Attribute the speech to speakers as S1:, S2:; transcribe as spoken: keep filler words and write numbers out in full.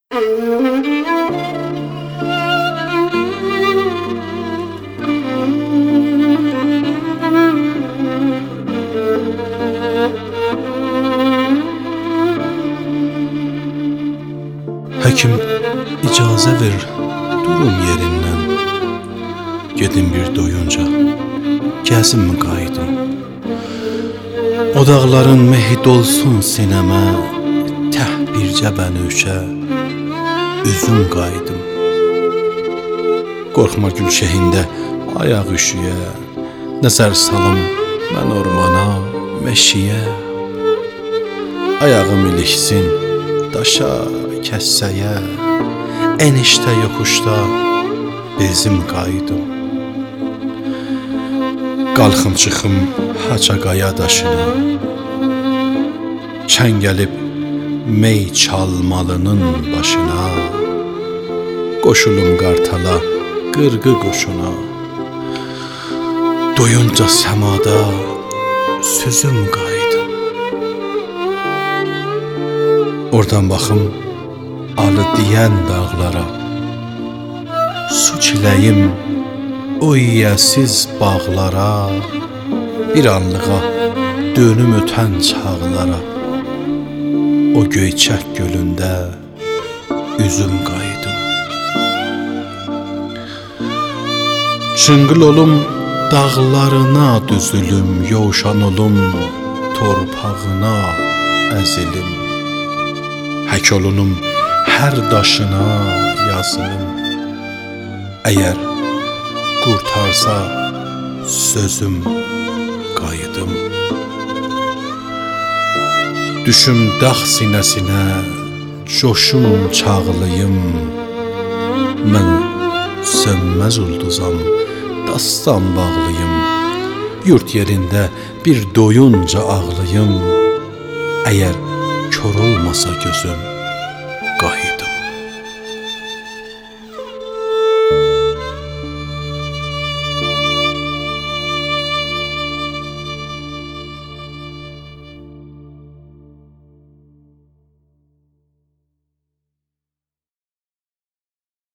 S1: Həkim, icazə ver, durum yerindən. Gedim bir doyunca, gəzimmi qayıdım. O dağların mehi dolsun sinəmə, təh bircə bənövşə, üzüm qayıdım. Qorxma gülşəhində ayaq üşüyə, nəzər salım mən ormana, meşiyə. Ayağım ilişsin daşa, kəssəyə, enişdə yoxuşda bezim qayıdım. Qalxım çıxım haça qaya daşına, çən gəlib mey çalmalının başına, qoşulum qartala, qırğı qoşuna, doyunca səmada süzüm qayıdım. Oradan baxım alı deyən dağlara, su çiləyim o yiyəsiz bağlara, bir anlığa dönüm ötən çağlara, o göyçək gölündə üzüm qayıdım. Çınqıl olum dağlarına düzülüm, yovşan olum torpağına əzilim. Hək olunum hər daşına yazılım. Əgər qurtarsa sözüm qayıdım. Düşüm dağ sinəsinə, coşum çağlayım. Mən sönməz ulduzam, dastan bağlıyım. Yurt yerində bir doyunca ağlayım. Əgər kör olmasa gözüm,